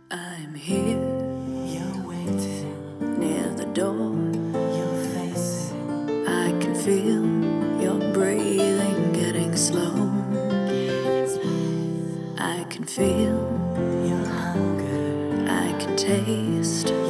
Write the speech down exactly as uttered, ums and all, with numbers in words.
I'm here, You're waiting, near the door. you're facing, I can feel your breathing getting slow. I can feel your hunger. I can taste